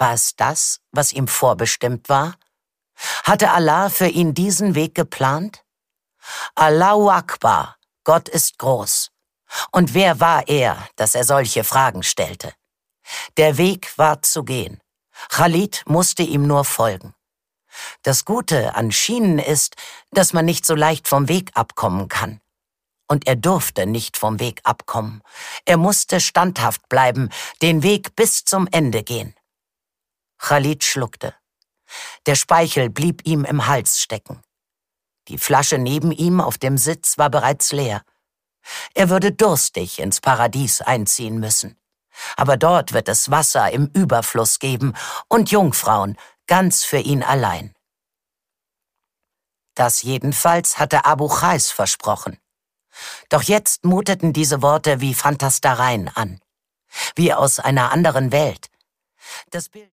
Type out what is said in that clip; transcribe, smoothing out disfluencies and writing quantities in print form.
War es das, was ihm vorbestimmt war? Hatte Allah für ihn diesen Weg geplant? Allahu Akbar, Gott ist groß. Und wer war er, dass er solche Fragen stellte? Der Weg war zu gehen. Chalid musste ihm nur folgen. Das Gute an Schienen ist, dass man nicht so leicht vom Weg abkommen kann. Und er durfte nicht vom Weg abkommen. Er musste standhaft bleiben, den Weg bis zum Ende gehen. Chalid schluckte. Der Speichel blieb ihm im Hals stecken. Die Flasche neben ihm auf dem Sitz war bereits leer. Er würde durstig ins Paradies einziehen müssen. Aber dort wird es Wasser im Überfluss geben und Jungfrauen, ganz für ihn allein. Das jedenfalls hatte Abu Chais versprochen. Doch jetzt muteten diese Worte wie Phantastereien an, wie aus einer anderen Welt. Das Bild